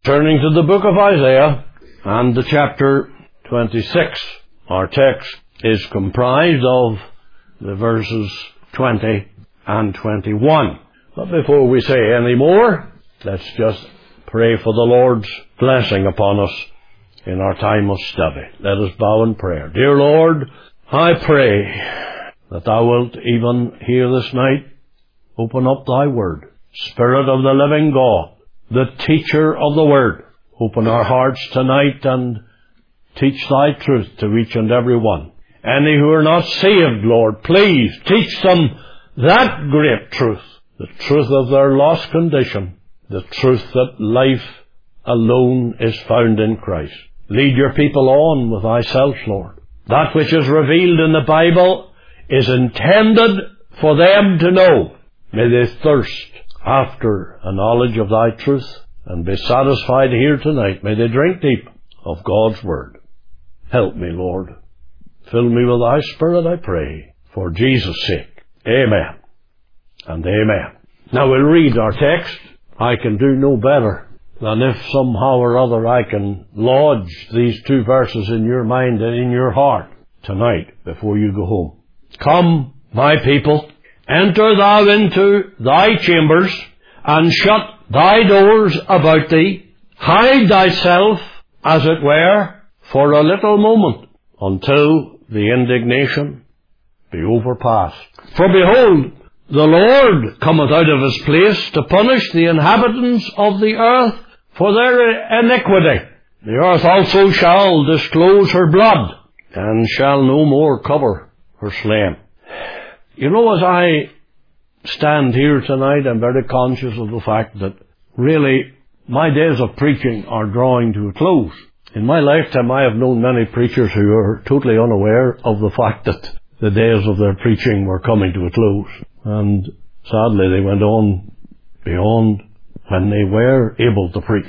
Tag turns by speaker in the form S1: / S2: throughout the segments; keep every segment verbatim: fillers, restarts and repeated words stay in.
S1: Turning to the book of Isaiah and the chapter twenty-six, our text is comprised of the verses twenty and twenty-one. But before we say any more, let's just pray for the Lord's blessing upon us in our time of study. Let us bow in prayer. Dear Lord, I pray that Thou wilt even here this night open up Thy word. Spirit of the living God, the teacher of the word, open our hearts tonight and teach Thy truth to each and every one. Any who are not saved, Lord, please teach them that great truth, the truth of their lost condition, the truth that life alone is found in Christ. Lead your people on with Thyself, Lord. That which is revealed in the Bible is intended for them to know. May they thirst after a knowledge of Thy truth and be satisfied here tonight. May they drink deep of God's word. Help me, Lord. Fill me with Thy Spirit, I pray, for Jesus' sake. Amen and amen. Now we'll read our text. I can do no better than if somehow or other I can lodge these two verses in your mind and in your heart tonight before you go home. Come, my people, enter thou into thy chambers, and shut thy doors about thee. Hide thyself, as it were, for a little moment, until the indignation be overpast. For behold, the Lord cometh out of his place to punish the inhabitants of the earth for their iniquity. The earth also shall disclose her blood, and shall no more cover her slain. You know, as I stand here tonight, I'm very conscious of the fact that really my days of preaching are drawing to a close. In my lifetime, I have known many preachers who are totally unaware of the fact that the days of their preaching were coming to a close. And sadly, they went on beyond when they were able to preach.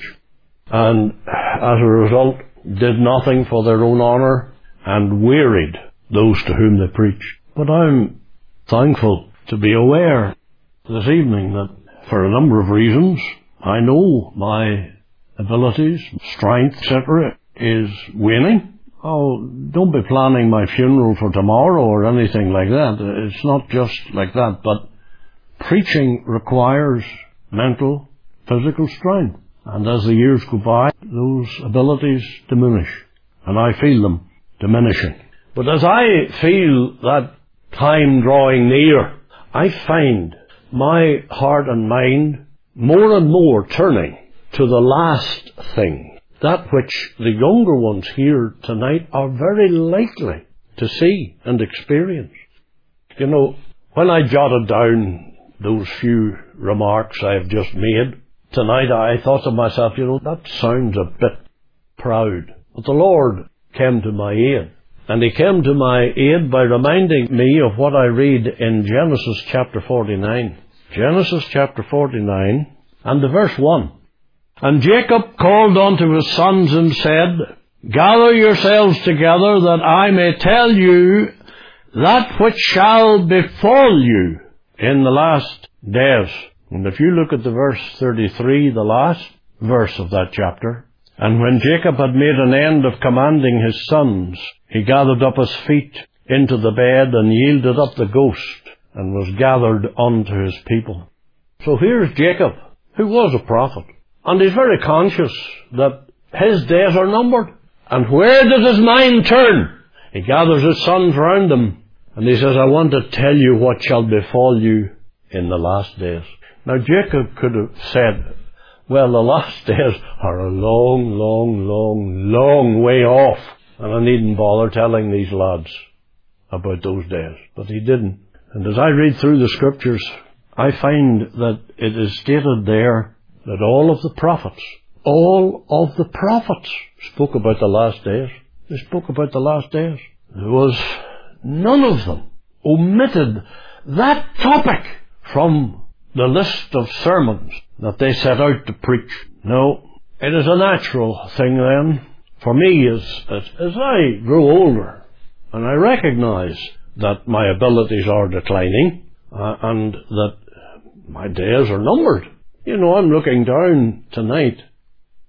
S1: And as a result, did nothing for their own honour and wearied those to whom they preached. But I'm thankful to be aware this evening that for a number of reasons, I know my abilities, strength, et cetera is waning. Oh, don't be planning my funeral for tomorrow or anything like that. It's not just like that, but preaching requires mental, physical strength. And as the years go by, those abilities diminish. And I feel them diminishing. But as I feel that time drawing near, I find my heart and mind more and more turning to the last thing, that which the younger ones here tonight are very likely to see and experience. You know, when I jotted down those few remarks I have just made tonight, I thought to myself, you know, that sounds a bit proud. But the Lord came to my aid. And He came to my aid by reminding me of what I read in Genesis chapter forty-nine. Genesis chapter forty-nine and the verse one. And Jacob called unto his sons and said, Gather yourselves together, that I may tell you that which shall befall you in the last days. And if you look at the verse thirty-three, the last verse of that chapter, and when Jacob had made an end of commanding his sons, he gathered up his feet into the bed and yielded up the ghost, and was gathered unto his people. So here's Jacob, who was a prophet, and he's very conscious that his days are numbered. And where does his mind turn? He gathers his sons round him, and he says, I want to tell you what shall befall you in the last days. Now Jacob could have said, well, the last days are a long, long, long, long way off, and I needn't bother telling these lads about those days. But he didn't. And as I read through the scriptures, I find that it is stated there that all of the prophets, all of the prophets spoke about the last days. They spoke about the last days. There was none of them omitted that topic from the list of sermons that they set out to preach. No, it is a natural thing then for me as, as, as I grow older, and I recognize that my abilities are declining, uh, and that my days are numbered. You know, I'm looking down tonight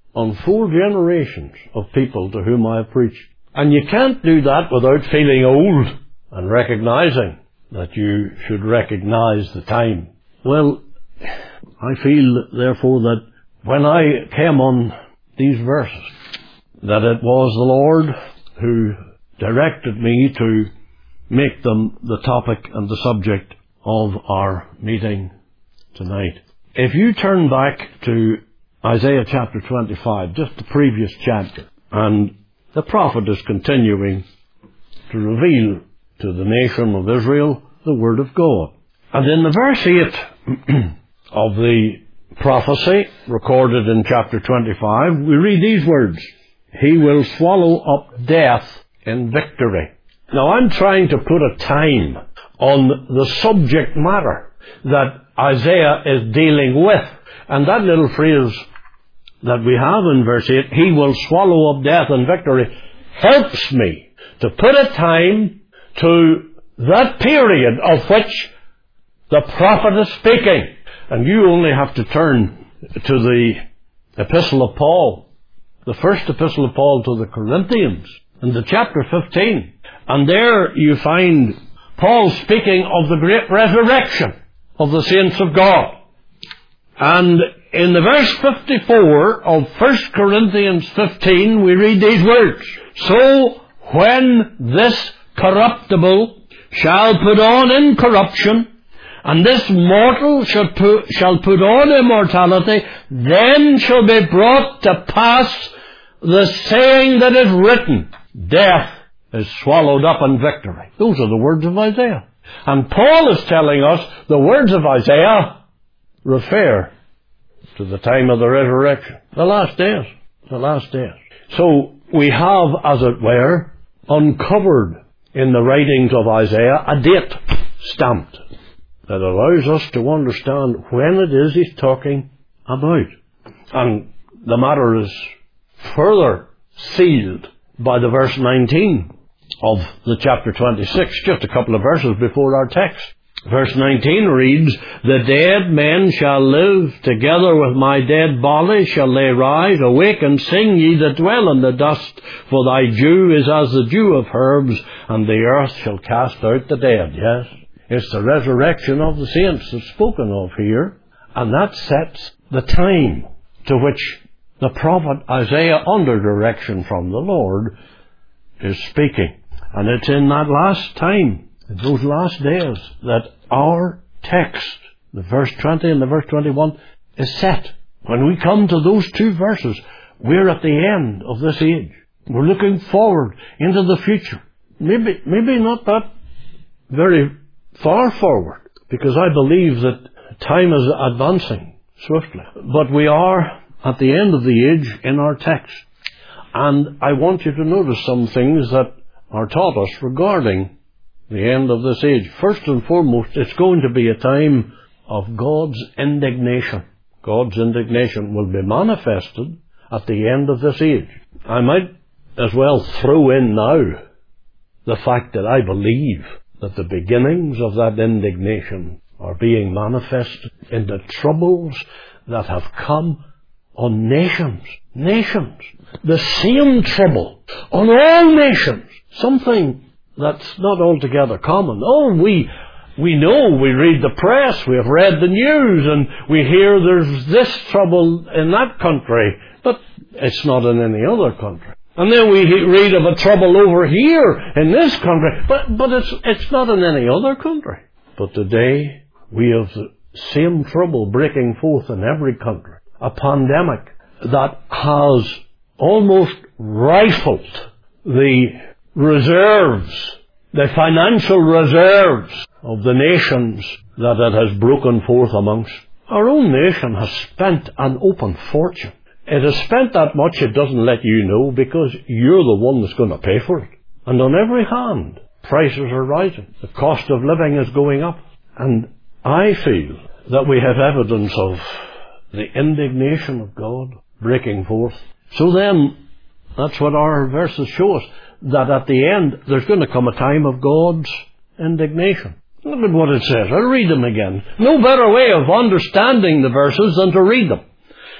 S1: on four generations of people to whom I have preached. And you can't do that without feeling old and recognizing that you should recognize the time. Well, I feel, therefore, that when I came on these verses, that it was the Lord who directed me to make them the topic and the subject of our meeting tonight. If you turn back to Isaiah chapter twenty-five, just the previous chapter, and the prophet is continuing to reveal to the nation of Israel the Word of God. And in the verse eight of the prophecy recorded in chapter twenty-five, we read these words, "He will swallow up death in victory." Now I'm trying to put a time on the subject matter that Isaiah is dealing with. And that little phrase that we have in verse eight, "He will swallow up death in victory," helps me to put a time to that period of which the prophet is speaking. And you only have to turn to the epistle of Paul, the first epistle of Paul to the Corinthians, in the chapter fifteen. And there you find Paul speaking of the great resurrection of the saints of God. And in the verse fifty-four of First Corinthians fifteen, we read these words, "So when this corruptible shall put on incorruption, and this mortal shall put, shall put on immortality, then shall be brought to pass the saying that is written, death is swallowed up in victory." Those are the words of Isaiah. And Paul is telling us the words of Isaiah refer to the time of the resurrection, the last days, the last days. So we have, as it were, uncovered in the writings of Isaiah a date stamped that allows us to understand when it is he's talking about. And the matter is further sealed by the verse nineteen of the chapter twenty-six, just a couple of verses before our text. Verse nineteen reads, "The dead men shall live, together with my dead body shall they rise. Awake and sing, ye that dwell in the dust, for thy dew is as the dew of herbs, and the earth shall cast out the dead." Yes, it's the resurrection of the saints that's spoken of here, and that sets the time to which the prophet Isaiah, under direction from the Lord, is speaking. And it's in that last time, in those last days, that our text, the verse twenty and the verse twenty-one, is set. When we come to those two verses, we're at the end of this age. We're looking forward into the future. Maybe, maybe not that very far forward, because I believe that time is advancing swiftly. But we are at the end of the age in our text. And I want you to notice some things that are taught us regarding the end of this age. First and foremost, it's going to be a time of God's indignation. God's indignation will be manifested at the end of this age. I might as well throw in now the fact that I believe that the beginnings of that indignation are being manifested in the troubles that have come on nations. Nations. The same trouble on all nations. Something that's not altogether common. Oh, we we know, we read the press, we have read the news, and we hear there's this trouble in that country, but it's not in any other country. And then we read of a trouble over here in this country, but but it's it's not in any other country. But today we have the same trouble breaking forth in every country. A pandemic that has almost rifled the reserves, the financial reserves of the nations that it has broken forth amongst. Our own nation has spent an open fortune. It has spent that much it doesn't let you know, because you're the one that's going to pay for it. And on every hand, prices are rising. The cost of living is going up. And I feel that we have evidence of the indignation of God breaking forth. So then, that's what our verses show us, that at the end, there's going to come a time of God's indignation. Look at what it says. I'll read them again. No better way of understanding the verses than to read them.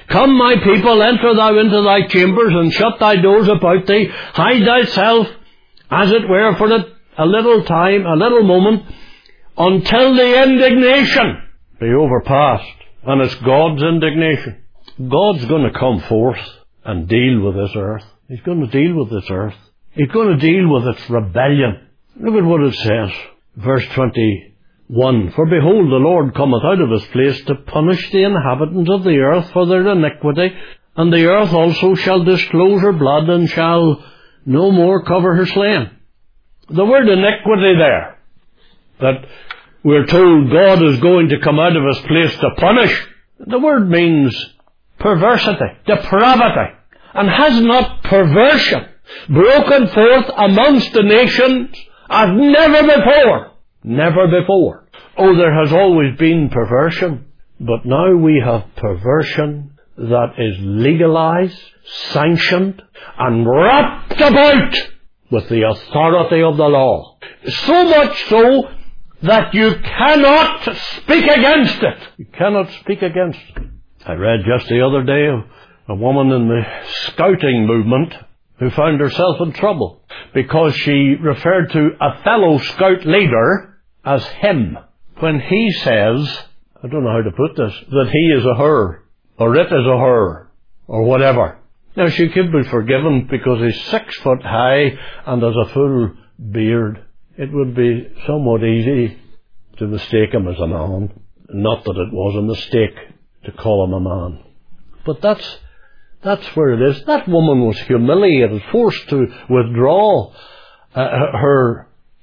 S1: Come, my people, enter thou into thy chambers, and shut thy doors about thee. Hide thyself, as it were, for a, a little time, a little moment, until the indignation be overpast. And it's God's indignation. God's going to come forth and deal with this earth. He's going to deal with this earth. He's going to deal with its rebellion. Look at what it says. Verse twenty-one. For behold, the Lord cometh out of his place to punish the inhabitants of the earth for their iniquity, and the earth also shall disclose her blood, and shall no more cover her slain. The word iniquity there, that we're told God is going to come out of his place to punish, the word means perversity, depravity. And has not perversion broken forth amongst the nations as never before? Never before. Oh, there has always been perversion, but now we have perversion that is legalized, sanctioned, and wrapped about with the authority of the law. So much so that you cannot speak against it. You cannot speak against it. I read just the other day of a woman in the scouting movement who found herself in trouble because she referred to a fellow scout leader as him, when he says, I don't know how to put this, that he is a her, or it is a her, or whatever. Now, she could be forgiven because he's six foot high and has a full beard. It would be somewhat easy to mistake him as a man. Not that it was a mistake to call him a man. But that's that's where it is. That woman was humiliated, forced to withdraw uh, her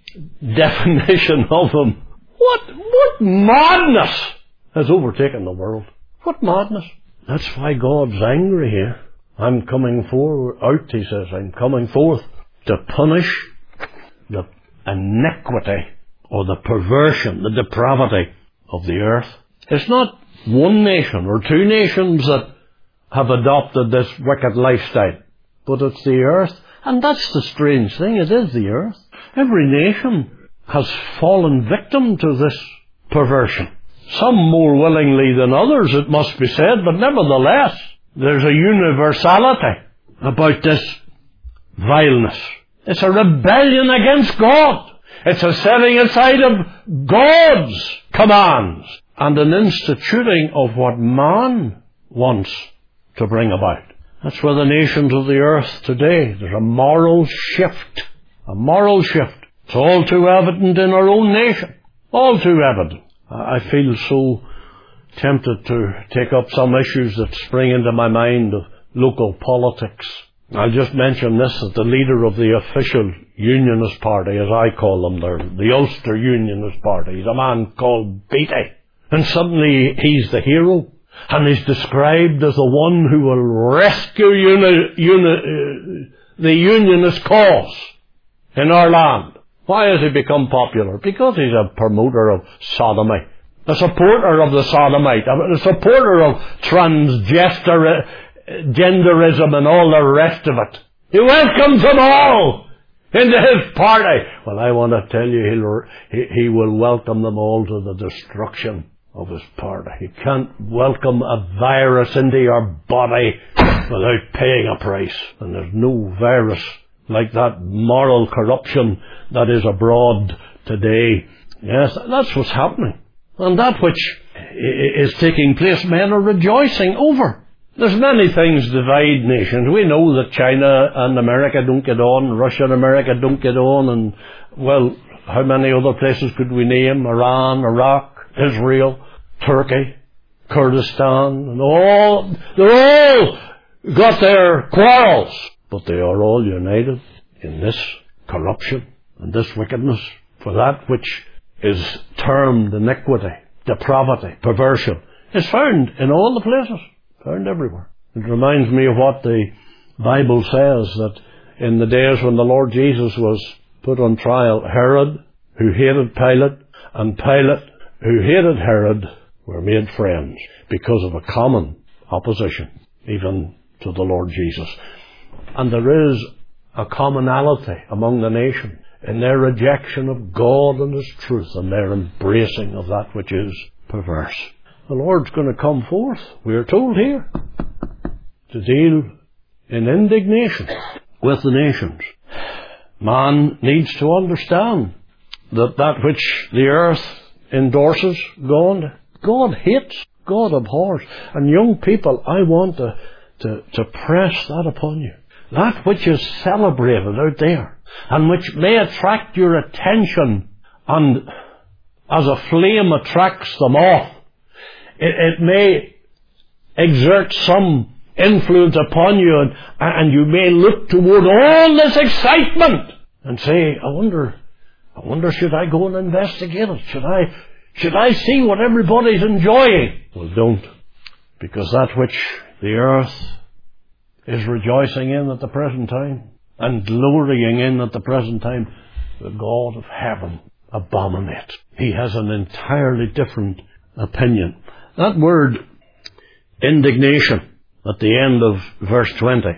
S1: definition of him. What, what madness has overtaken the world? What madness? That's why God's angry here. I'm coming forward, out, he says, I'm coming forth to punish the iniquity or the perversion, the depravity of the earth. It's not one nation or two nations that have adopted this wicked lifestyle, but it's the earth. And that's the strange thing, it is the earth. Every nation has fallen victim to this perversion. Some more willingly than others, it must be said, but nevertheless, there's a universality about this vileness. It's a rebellion against God. It's a setting aside of God's commands and an instituting of what man wants to bring about. That's where the nations of the earth today, there's a moral shift. A moral shift. It's all too evident in our own nation. All too evident. I feel so tempted to take up some issues that spring into my mind of local politics. I'll just mention this, that the leader of the official Unionist Party, as I call them, the, the Ulster Unionist Party, is a man called Beattie. And suddenly he's the hero. And he's described as the one who will rescue uni, uni, uh, the Unionist cause in our land. Why has he become popular? Because he's a promoter of sodomy, a supporter of the sodomite, a supporter of transgenderism and all the rest of it. He welcomes them all into his party. Well, I want to tell you, he'll, he, he will welcome them all to the destruction of his party. He can't welcome a virus into your body without paying a price. And there's no virus like that moral corruption that is abroad today. Yes, that's what's happening. And that which is taking place, men are rejoicing over. There's many things divide nations. We know that China and America don't get on, Russia and America don't get on, and, well, how many other places could we name? Iran, Iraq, Israel, Turkey, Kurdistan, and all, they're all got their quarrels, but they are all united in this corruption and this wickedness for that which is termed iniquity, depravity, perversion. It's found in all the places, found everywhere. It reminds me of what the Bible says, that in the days when the Lord Jesus was put on trial, Herod, who hated Pilate, and Pilate, who hated Herod, were made friends because of a common opposition, even to the Lord Jesus. And there is a commonality among the nation in their rejection of God and His truth, and their embracing of that which is perverse. The Lord's going to come forth, we are told here. to deal in indignation with the nations. Man needs to understand that that which the earth endorses, God, God hates, God abhors. And young people, I want to, to, to press that upon you. That which is celebrated out there, and which may attract your attention, and as a flame attracts the moth, it, it may exert some influence upon you, and, and you may look toward all this excitement and say, I wonder, I wonder, should I go and investigate it? Should I, should I see what everybody's enjoying? Well, don't. Because that which the earth is rejoicing in at the present time, and glorying in at the present time, the God of heaven abominates. He has an entirely different opinion. That word, indignation, at the end of verse twenty,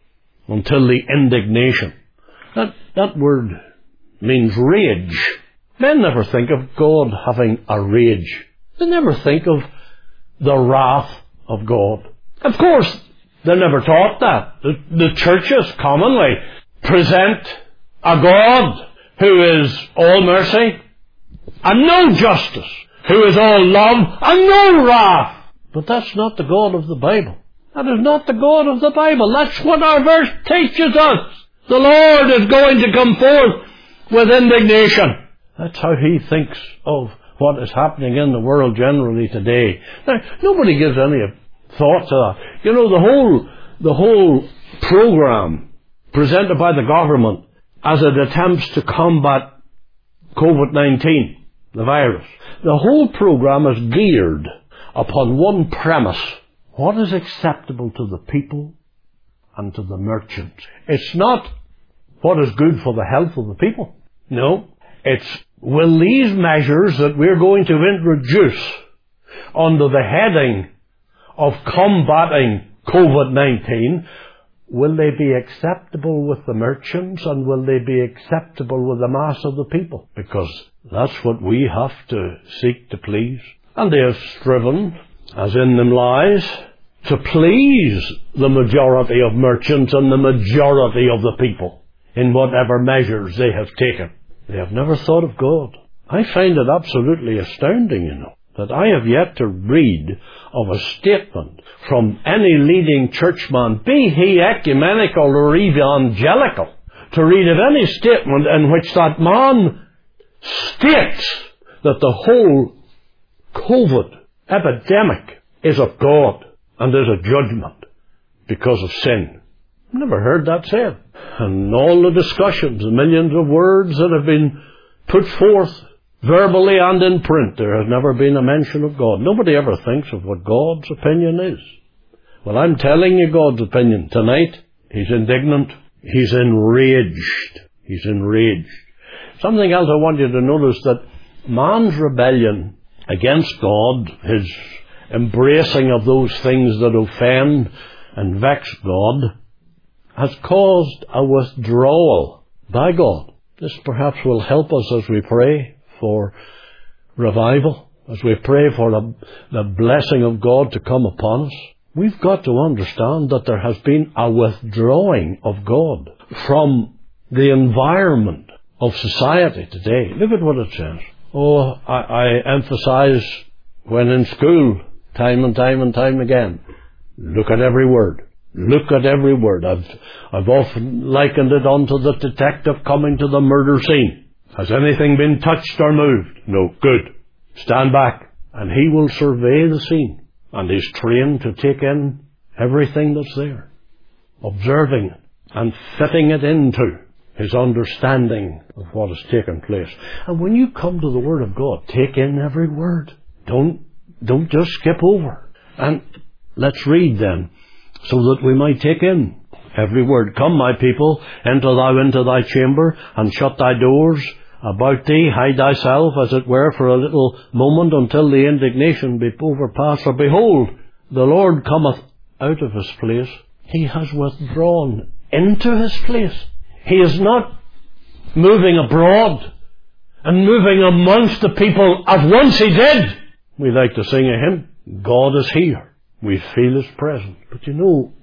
S1: until the indignation, that, that word means rage. Men never think of God having a rage. They never think of the wrath of God. Of course, they're never taught that. The, the churches commonly present a God who is all mercy and no justice, who is all love and no wrath. But that's not the God of the Bible. That is not the God of the Bible. That's what our verse teaches us. The Lord is going to come forth with indignation. That's how He thinks of what is happening in the world generally today. Now, nobody gives any thought to that. You know, the whole, the whole program presented by the government as it attempts to combat COVID nineteen, the virus, the whole program is geared upon one premise. What is acceptable to the people and to the merchants? It's not what is good for the health of the people. No, it's will these measures that we're going to introduce under the heading of combating COVID nineteen, will they be acceptable with the merchants, and will they be acceptable with the mass of the people? Because that's what we have to seek to please. And they have striven, as in them lies, to please the majority of merchants and the majority of the people in whatever measures they have taken. They have never thought of God. I find it absolutely astounding, you know, that I have yet to read of a statement from any leading churchman, be he ecumenical or evangelical, to read of any statement in which that man states that the whole COVID epidemic is of God and is a judgment because of sin. I've never heard that said. And all the discussions, the millions of words that have been put forth verbally and in print, there has never been a mention of God. Nobody ever thinks of what God's opinion is. Well, I'm telling you God's opinion. Tonight, He's indignant. He's enraged. He's enraged. Something else I want you to notice, that man's rebellion against God, his embracing of those things that offend and vex God, has caused a withdrawal by God. This perhaps will help us as we pray for revival, as we pray for the, the blessing of God to come upon us. We've got to understand that there has been a withdrawing of God from the environment of society today. Look at what it says. Oh, I, I emphasize when in school, time and time and time again, look at every word. Look at every word. I've, I've often likened it onto the detective coming to the murder scene. Has anything been touched or moved? No. Good. Stand back. And he will survey the scene. And he's trained to take in everything that's there, observing it and fitting it into his understanding of what has taken place. And when you come to the Word of God, take in every word. Don't, don't just skip over. And let's read then, so that we might take in every word. Come, my people, enter thou into thy chamber, and shut thy doors about thee, hide thyself, as it were, for a little moment, until the indignation be overpast. For behold, the Lord cometh out of his place. He has withdrawn into his place. He is not moving abroad and moving amongst the people as once he did. We like to sing a hymn, God is here. We feel his presence. But you know,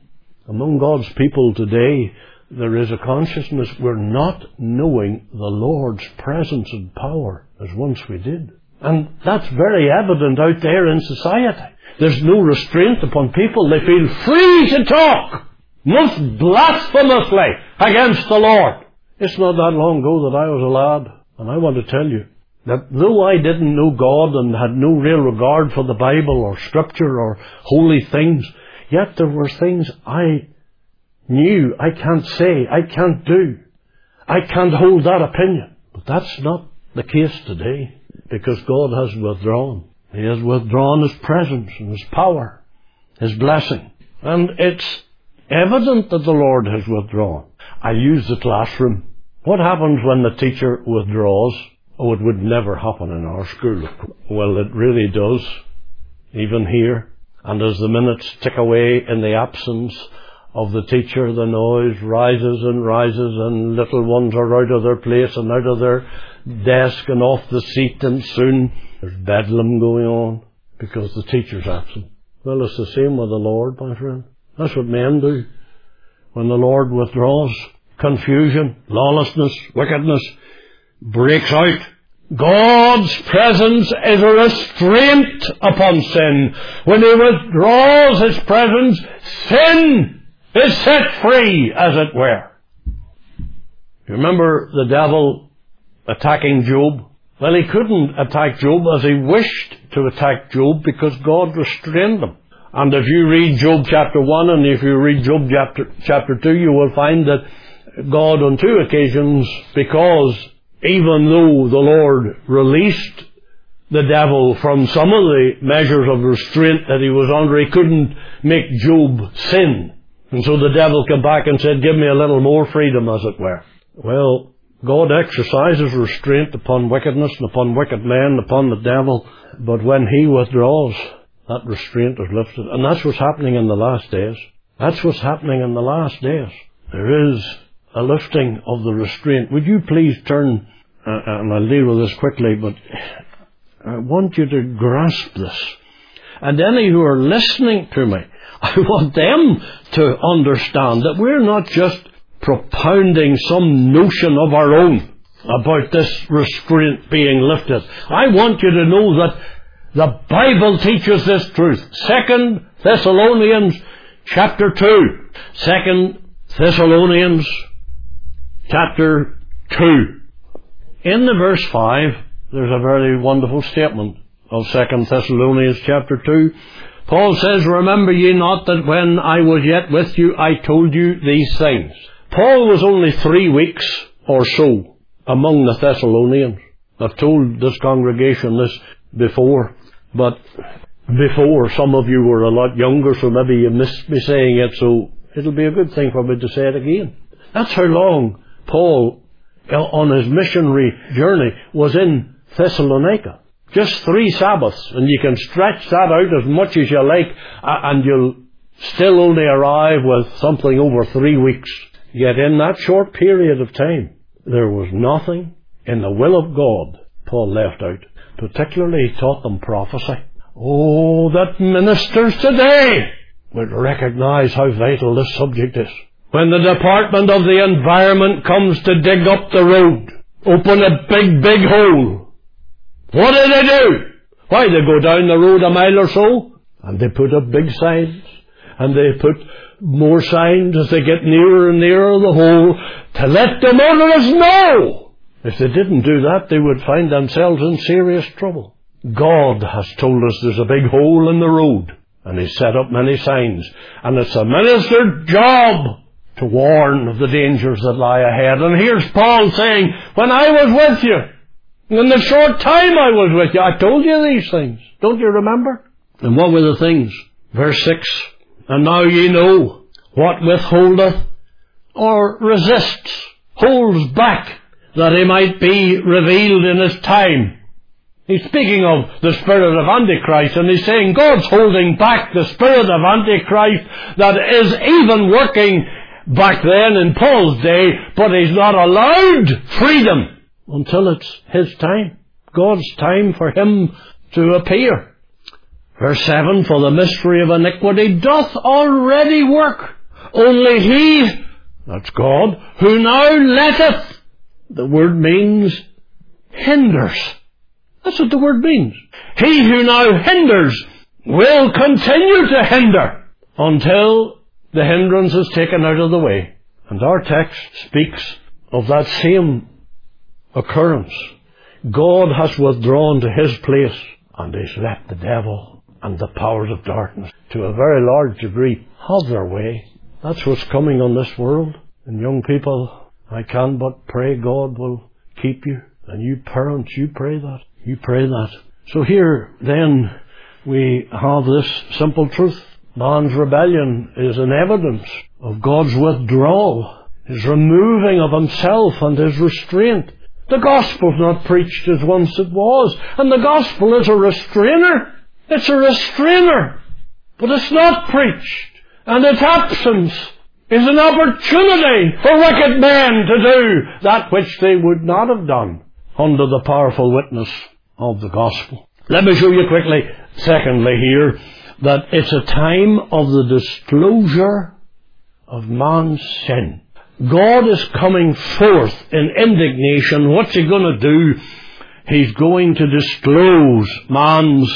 S1: Among God's people today, there is a consciousness we're not knowing the Lord's presence and power as once we did. And that's very evident out there in society. There's no restraint upon people. They feel free to talk most blasphemously against the Lord. It's not that long ago that I was a lad, and I want to tell you that though I didn't know God and had no real regard for the Bible or Scripture or holy things, yet there were things I knew I can't say, I can't do. I can't hold that opinion. But that's not the case today, because God has withdrawn. He has withdrawn His presence and His power, His blessing. And it's evident that the Lord has withdrawn. I use the classroom. What happens when the teacher withdraws? Oh, it would never happen in our school. Well, it really does, even here. And as the minutes tick away in the absence of the teacher, the noise rises and rises, and little ones are out of their place and out of their desk and off the seat, and soon there's bedlam going on because the teacher's absent. Well, it's the same with the Lord, my friend. That's what men do. When the Lord withdraws, confusion, lawlessness, wickedness breaks out. God's presence is a restraint upon sin. When He withdraws His presence, sin is set free, as it were. You remember the devil attacking Job? Well, he couldn't attack Job as he wished to attack Job because God restrained him. And if you read Job chapter one and if you read Job chapter, chapter two, you will find that God on two occasions, because even though the Lord released the devil from some of the measures of restraint that he was under, he couldn't make Job sin. And so the devil came back and said, give me a little more freedom, as it were. Well, God exercises restraint upon wickedness and upon wicked men, upon the devil. But when He withdraws, that restraint is lifted. And that's what's happening in the last days. That's what's happening in the last days. There is a lifting of the restraint. Would you please turn, uh, and I'll deal with this quickly, but I want you to grasp this. And any who are listening to me, I want them to understand that we're not just propounding some notion of our own about this restraint being lifted. I want you to know that the Bible teaches this truth. Second Thessalonians chapter two. Second Thessalonians chapter two. In the verse five, there's a very wonderful statement of Second Thessalonians chapter two. Paul says, remember ye not that when I was yet with you, I told you these things. Paul was only three weeks or so among the Thessalonians. I've told this congregation this before, but before, some of you were a lot younger, so maybe you missed me saying it, so it'll be a good thing for me to say it again. That's how long Paul, on his missionary journey, was in Thessalonica. Just three Sabbaths, and you can stretch that out as much as you like, and you'll still only arrive with something over three weeks. Yet in that short period of time, there was nothing in the will of God Paul left out. Particularly, he taught them prophecy. Oh, that ministers today would recognize how vital this subject is. When the Department of the Environment comes to dig up the road, open a big, big hole, what do they do? Why, they go down the road a mile or so, and they put up big signs, and they put more signs as they get nearer and nearer the hole to let the motorists know. If they didn't do that, they would find themselves in serious trouble. God has told us there's a big hole in the road, and He's set up many signs, and it's a minister's job to warn of the dangers that lie ahead. And here's Paul saying, when I was with you, in the short time I was with you, I told you these things. Don't you remember? And what were the things? Verse six, and now ye know what withholdeth or resists, holds back, that He might be revealed in His time. He's speaking of the spirit of Antichrist, and he's saying God's holding back the spirit of Antichrist that is even working back then in Paul's day, but He's not allowed freedom until it's His time, God's time for Him to appear. Verse seven, for the mystery of iniquity doth already work. Only he, that's God, who now letteth, the word means hinders. That's what the word means. He who now hinders will continue to hinder until the hindrance is taken out of the way. And our text speaks of that same occurrence. God has withdrawn to his place and has let the devil and the powers of darkness, to a very large degree, have their way. That's what's coming on this world. And young people, I can but pray God will keep you. And you parents, you pray that. You pray that. So here, then, we have this simple truth. Man's rebellion is an evidence of God's withdrawal, his removing of himself and his restraint. The gospel's not preached as once it was, and the gospel is a restrainer. It's a restrainer, but it's not preached, and its absence is an opportunity for wicked men to do that which they would not have done under the powerful witness of the gospel. Let me show you quickly, secondly here, that it's a time of the disclosure of man's sin. God is coming forth in indignation. What's he going to do? He's going to disclose man's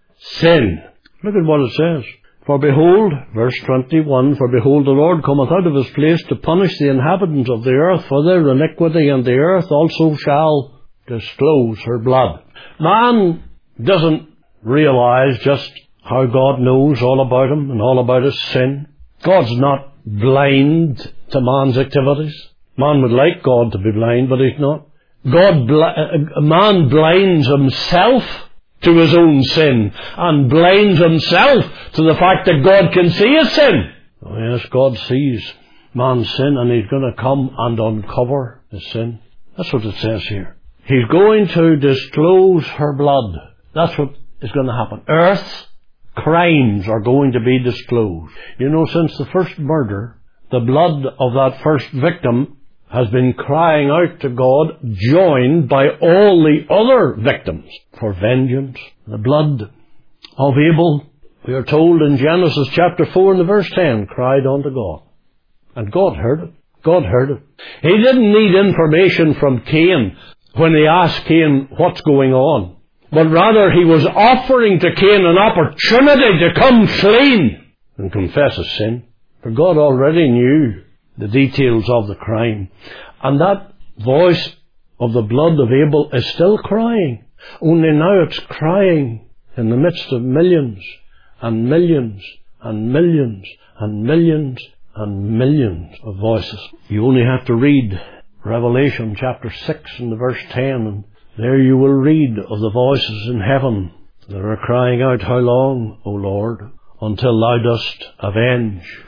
S1: sin. Look at what it says. For behold, verse twenty-one, for behold, the Lord cometh out of his place to punish the inhabitants of the earth for their iniquity, and the earth also shall disclose her blood. Man doesn't realize just how God knows all about him and all about his sin. God's not blind to man's activities. Man would like God to be blind, but he's not. God, bl- man blinds himself to his own sin, and blinds himself to the fact that God can see his sin. Oh yes, God sees man's sin, and he's going to come and uncover his sin. That's what it says here. He's going to disclose her blood. That's what is going to happen. Earth's crimes are going to be disclosed. You know, since the first murder, the blood of that first victim has been crying out to God, joined by all the other victims for vengeance. The blood of Abel, we are told in Genesis chapter four and the verse ten, cried unto God. And God heard it. God heard it. He didn't need information from Cain when he asked Cain what's going on, but rather he was offering to Cain an opportunity to come clean and confess his sin. For God already knew the details of the crime. And that voice of the blood of Abel is still crying. Only now it's crying in the midst of millions and millions and millions and millions and millions of voices. You only have to read Revelation chapter six and the verse ten, and there you will read of the voices in heaven that are crying out, how long, O Lord, until thou dost avenge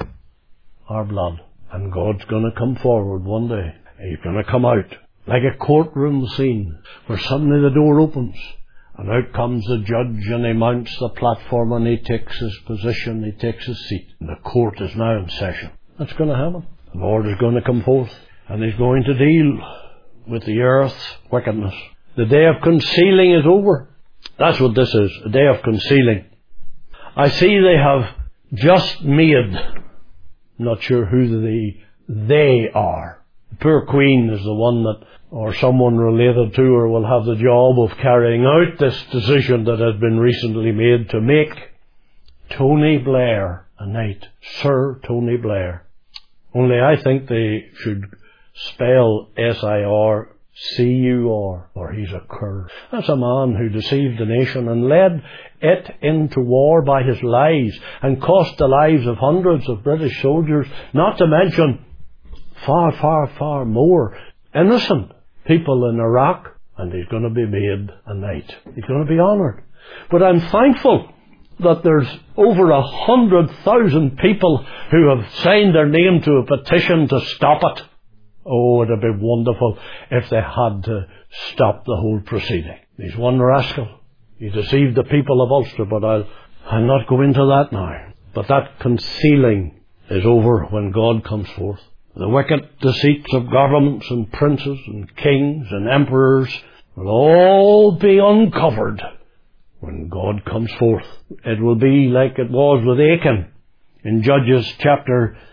S1: our blood? And God's going to come forward one day. He's going to come out like a courtroom scene where suddenly the door opens and out comes the judge, and he mounts the platform and he takes his position, he takes his seat. And the court is now in session. That's going to happen. The Lord is going to come forth and he's going to deal with the earth's wickedness. The day of concealing is over. That's what this is, a day of concealing. I see they have just made, not sure who the they are. The poor Queen is the one that, or someone related to her, will have the job of carrying out this decision that has been recently made to make Tony Blair a knight. Sir Tony Blair. Only I think they should spell S I R C U R, or he's a cur. That's a man who deceived the nation and led it into war by his lies and cost the lives of hundreds of British soldiers, not to mention far, far, far more innocent people in Iraq. And he's going to be made a knight. He's going to be honoured. But I'm thankful that there's over a hundred thousand people who have signed their name to a petition to stop it. Oh, it'd be wonderful if they had to stop the whole proceeding. He's one rascal. He deceived the people of Ulster, but I'll, I'll not go into that now. But that concealing is over when God comes forth. The wicked deceits of governments and princes and kings and emperors will all be uncovered when God comes forth. It will be like it was with Achan in Judges chapter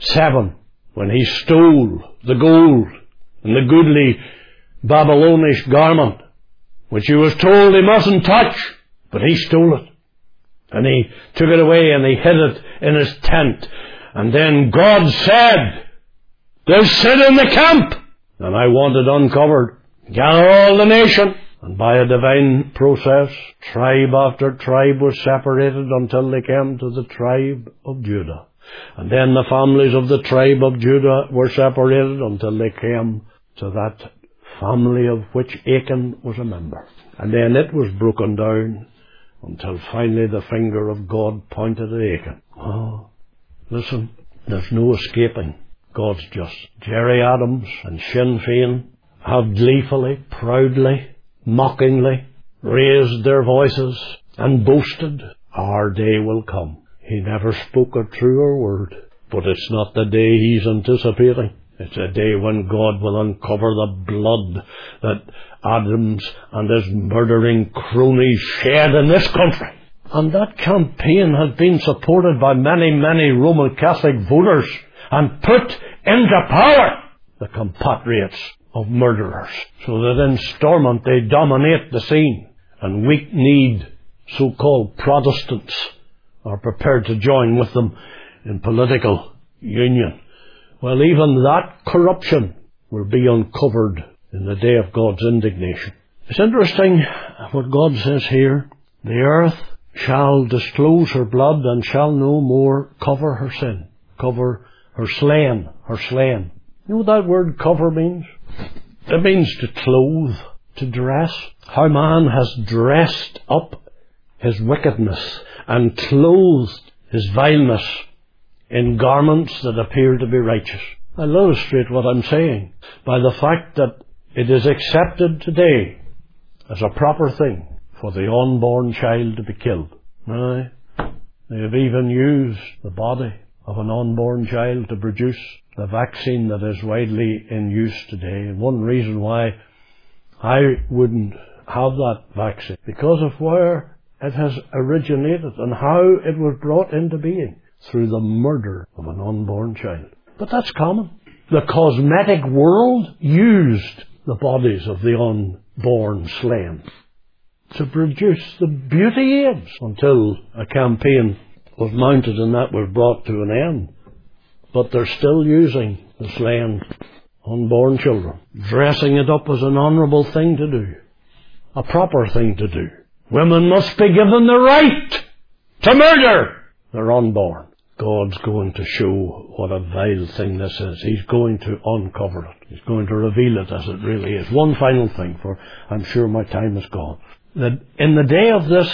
S1: seven, when he stole the gold and the goodly Babylonish garment, which he was told he mustn't touch, but he stole it. And he took it away and he hid it in his tent. And then God said, "There's sin in the camp." And I want it uncovered. Gather all the nation. And by a divine process, tribe after tribe was separated until they came to the tribe of Judah. And then the families of the tribe of Judah were separated until they came to that family of which Achan was a member. And then it was broken down until finally the finger of God pointed at Achan. Oh, listen, there's no escaping God's justice. Jerry Adams and Sinn Féin have gleefully, proudly, mockingly raised their voices and boasted, "Our day will come." He never spoke a truer word, but it's not the day he's anticipating. It's a day when God will uncover the blood that Adams and his murdering cronies shed in this country. And that campaign has been supported by many, many Roman Catholic voters and put into power the compatriots of murderers, so that in Stormont they dominate the scene, and weak-kneed so-called Protestants are prepared to join with them in political union. Well, even that corruption will be uncovered in the day of God's indignation. It's interesting what God says here. The earth shall disclose her blood and shall no more cover her sin. Cover her slain, her slain. You know what that word cover means? It means to clothe, to dress. How man has dressed up his wickedness and clothed his vileness in garments that appear to be righteous. I'll illustrate what I'm saying by the fact that it is accepted today as a proper thing for the unborn child to be killed. Aye. They have even used the body of an unborn child to produce the vaccine that is widely in use today. And one reason why I wouldn't have that vaccine, because of where it has originated and how it was brought into being, through the murder of an unborn child. But that's common. The cosmetic world used the bodies of the unborn slain to produce the beauty aids until a campaign was mounted and that was brought to an end. But they're still using the slain unborn children, dressing it up as an honourable thing to do, a proper thing to do. Women must be given the right to murder their unborn. God's going to show what a vile thing this is. He's going to uncover it. He's going to reveal it as it really is. One final thing, for I'm sure my time is gone. That in the day of this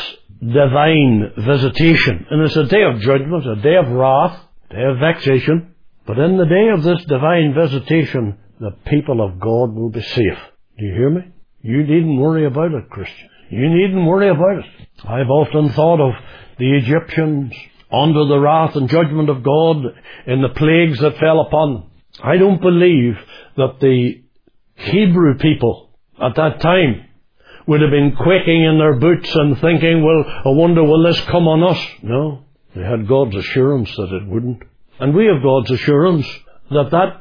S1: divine visitation, and it's a day of judgment, a day of wrath, a day of vexation, but in the day of this divine visitation, the people of God will be safe. Do you hear me? You needn't worry about it, Christian. You needn't worry about it. I've often thought of the Egyptians under the wrath and judgment of God in the plagues that fell upon them. I don't believe that the Hebrew people at that time would have been quaking in their boots and thinking, well, I wonder, will this come on us? No. They had God's assurance that it wouldn't. And we have God's assurance that that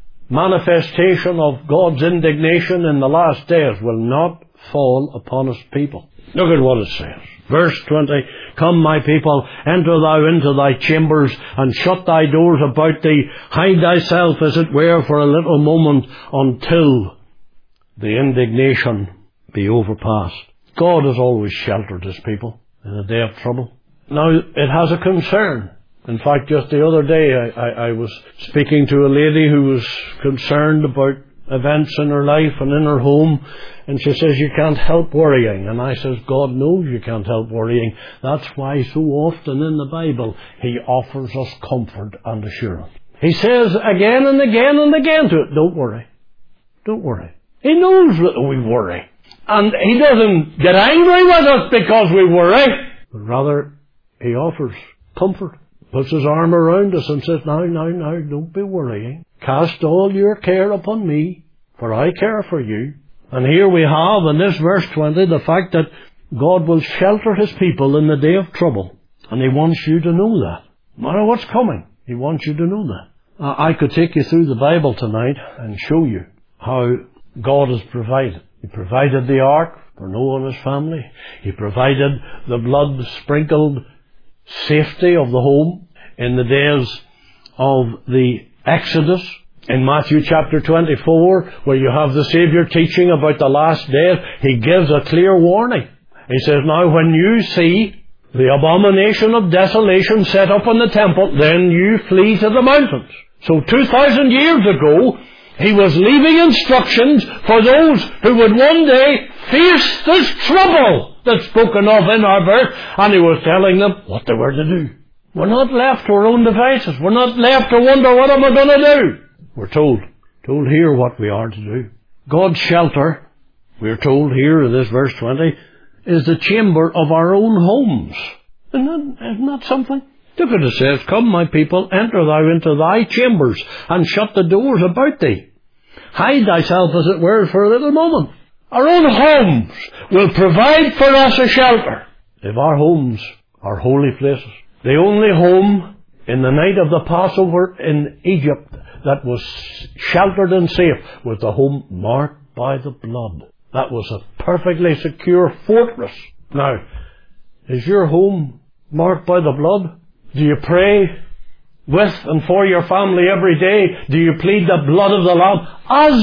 S1: manifestation of God's indignation in the last days will not fall upon his people. Look at what it says. Verse twenty, Come, my people, enter thou into thy chambers, and shut thy doors about thee. Hide thyself, as it were, for a little moment, until the indignation be overpast. God has always sheltered his people in a day of trouble. Now, it has a concern. In fact, just the other day, I, I, I was speaking to a lady who was concerned about events in her life and in her home, and she says, you can't help worrying. And I says, God knows you can't help worrying. That's why so often in the Bible he offers us comfort and assurance. He says again and again and again to it, don't worry. Don't worry. He knows that we worry. And he doesn't get angry with us because we worry, but rather he offers comfort. Puts his arm around us and says, now, now, now, don't be worrying. Cast all your care upon me, for I care for you. And here we have, in this verse twenty, the fact that God will shelter his people in the day of trouble. And he wants you to know that. No matter what's coming, he wants you to know that. Uh, I could take you through the Bible tonight and show you how God has provided. He provided the ark for Noah and his family. He provided the blood-sprinkled safety of the home in the days of the Exodus. In Matthew chapter twenty-four, where you have the Saviour teaching about the last days, He gives a clear warning. He says, now when you see the abomination of desolation set up in the temple, then you flee to the mountains. So two thousand years ago, He was leaving instructions for those who would one day face this trouble that's spoken of in our verse, and He was telling them what they were to do. We're not left to our own devices. We're not left to wonder, what am I going to do? We're told, told here what we are to do. God's shelter, we're told here in this verse twenty, is the chamber of our own homes. Isn't that, isn't that something? Look at it, says, come, my people, enter thou into thy chambers, and shut the doors about thee. Hide thyself, as it were, for a little moment. Our own homes will provide for us a shelter. If our homes are holy places, the only home in the night of the Passover in Egypt that was sheltered and safe was the home marked by the blood. That was a perfectly secure fortress. Now, is your home marked by the blood? Do you pray with and for your family every day? Do you plead the blood of the Lamb? As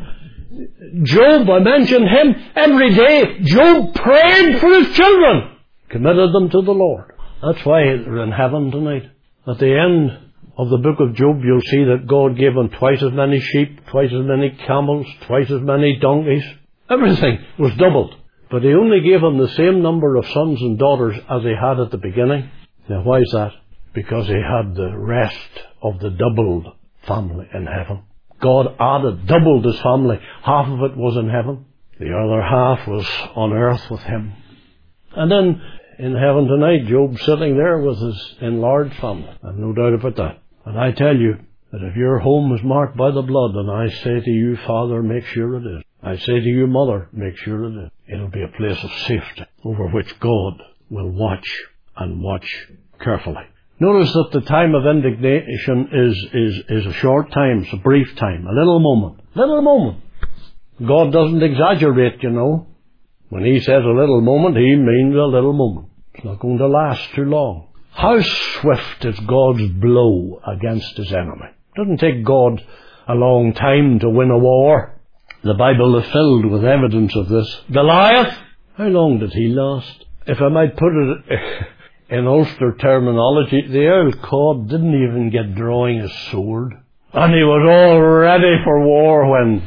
S1: did Job. I mentioned him every day. Job prayed for his children, committed them to the Lord. That's why they're in heaven tonight. At the end of the book of Job, you'll see that God gave him twice as many sheep, twice as many camels, twice as many donkeys. Everything was doubled. But He only gave him the same number of sons and daughters as he had at the beginning. Now, why is that? Because he had the rest of the doubled family in heaven. God added, doubled his family. Half of it was in heaven. The other half was on earth with him. And then in heaven tonight, Job's sitting there with his enlarged family. I've no doubt about that. And I tell you that if your home is marked by the blood, and I say to you, Father, make sure it is. I say to you, Mother, make sure it is. It'll be a place of safety over which God will watch and watch carefully. Notice that the time of indignation is, is, is a short time. It's a brief time. A little moment. Little moment. God doesn't exaggerate, you know. When He says a little moment, He means a little moment. It's not going to last too long. How swift is God's blow against His enemy? It doesn't take God a long time to win a war. The Bible is filled with evidence of this. Goliath, how long did he last? If I might put it in Ulster terminology, the Earl Cobb didn't even get drawing his sword. And he was all ready for war when,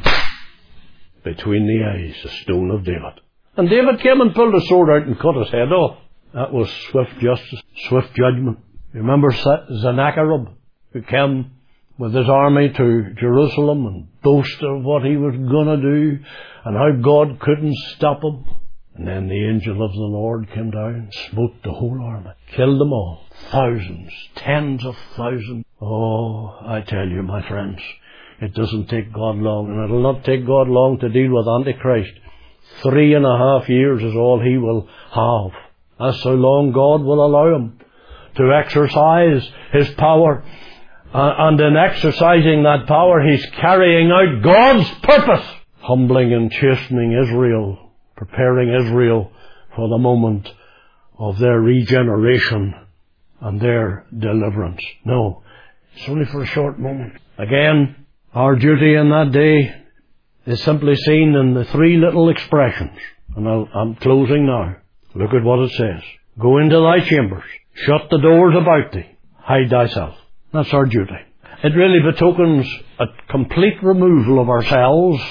S1: between the eyes, the stone of David. And David came and pulled his sword out and cut his head off. That was swift justice, swift judgment. You remember Sennacherib, who came with his army to Jerusalem and boasted of what he was going to do and how God couldn't stop him. And then the angel of the Lord came down, smote the whole army, killed them all. Thousands, tens of thousands. Oh, I tell you, my friends, it doesn't take God long, and it'll not take God long to deal with Antichrist. Three and a half years is all he will have. That's how long God will allow him to exercise his power. Uh, and in exercising that power, he's carrying out God's purpose, humbling and chastening Israel, preparing Israel for the moment of their regeneration and their deliverance. No, it's only for a short moment. Again, our duty in that day is simply seen in the three little expressions. And I'll, I'm closing now. Look at what it says. Go into thy chambers, shut the doors about thee, hide thyself. That's our duty. It really betokens a complete removal of ourselves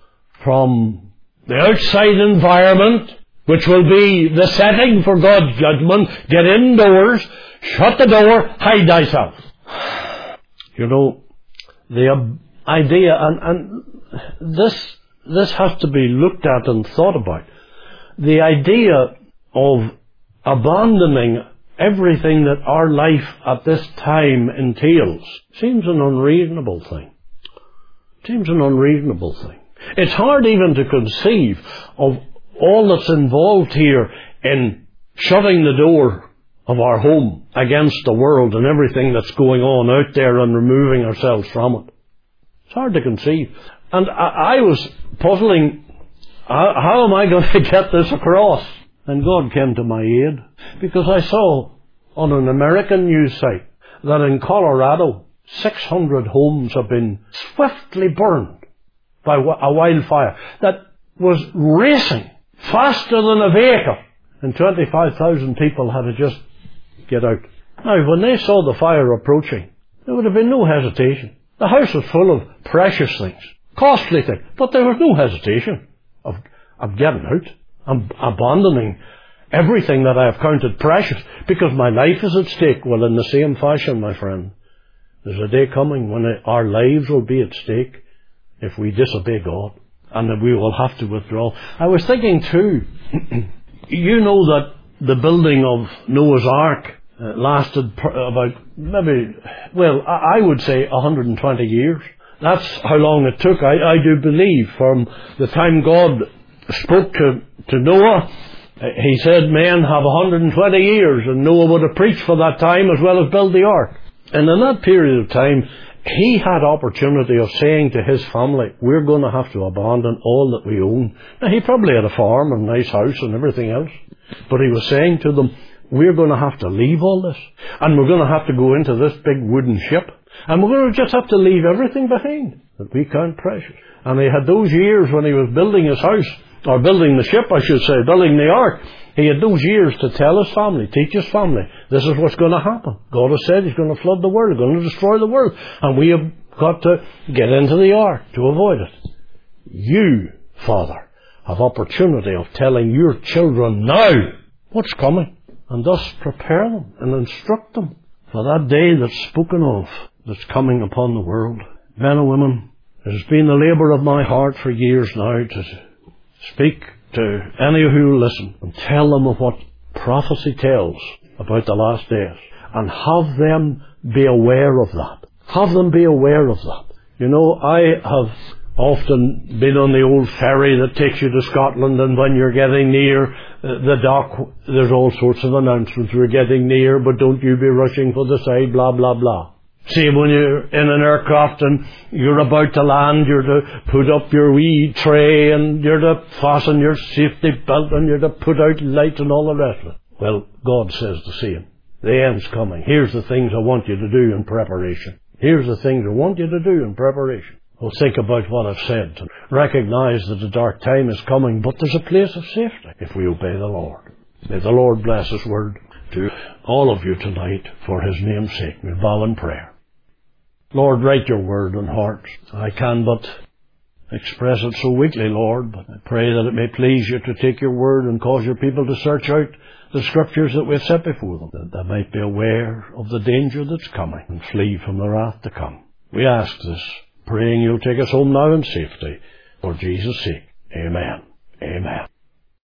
S1: from the outside environment, which will be the setting for God's judgment. Get indoors, shut the door, hide thyself. You know, the idea, and, and this, this has to be looked at and thought about. The idea of abandoning everything that our life at this time entails seems an unreasonable thing. Seems an unreasonable thing. It's hard even to conceive of all that's involved here in shutting the door of our home against the world and everything that's going on out there and removing ourselves from it. It's hard to conceive. And I, I was puzzling, how, how am I going to get this across? And God came to my aid, because I saw on an American news site that in Colorado, six hundred homes have been swiftly burned by a wildfire that was racing faster than a vehicle, and twenty-five thousand people had to just get out. Now, when they saw the fire approaching, there would have been no hesitation. The house was full of precious things, costly things, but there was no hesitation of, of getting out and abandoning everything that I have counted precious, because my life is at stake. Well, in the same fashion, my friend, there's a day coming when our lives will be at stake if we disobey God, and that we will have to withdraw. I was thinking too, you know that the building of Noah's Ark uh, lasted per, about maybe, well, I, I would say one hundred twenty years. That's how long it took, I, I do believe, from the time God spoke to, to Noah. He said men have one hundred twenty years, and Noah would have preached for that time as well as build the ark. And in that period of time, he had opportunity of saying to his family, we're going to have to abandon all that we own. Now, he probably had a farm and a nice house and everything else, but he was saying to them, we're going to have to leave all this, and we're going to have to go into this big wooden ship, and we're going to just have to leave everything behind that we count precious. And he had those years when he was building his house, or building the ship, I should say, building the ark. He had those years to tell his family, teach his family, this is what's going to happen. God has said he's going to flood the world, he's going to destroy the world, and we have got to get into the ark to avoid it. You, Father, have opportunity of telling your children now what's coming, and thus prepare them and instruct them for that day that's spoken of, that's coming upon the world. Men and women, it has been the labour of my heart for years now to speak to any who will listen and tell them of what prophecy tells about the last days, and have them be aware of that. Have them be aware of that. You know, I have often been on the old ferry that takes you to Scotland, and when you're getting near the dock, there's all sorts of announcements. We're getting near, but don't you be rushing for the side, blah, blah, blah. Same when you're in an aircraft and you're about to land, you're to put up your wee tray, and you're to fasten your safety belt, and you're to put out light and all the rest of it. Well, God says the same. The end's coming. Here's the things I want you to do in preparation. Here's the things I want you to do in preparation. Well, think about what I've said, and recognize that the dark time is coming, but there's a place of safety if we obey the Lord. May the Lord bless His word to all of you tonight for His name's sake. We bow in prayer. Lord, write your word on hearts. I can but express it so weakly, Lord, but I pray that it may please you to take your word and cause your people to search out the scriptures that we've set before them, that they might be aware of the danger that's coming and flee from the wrath to come. We ask this, praying you'll take us home now in safety, for Jesus' sake. Amen. Amen.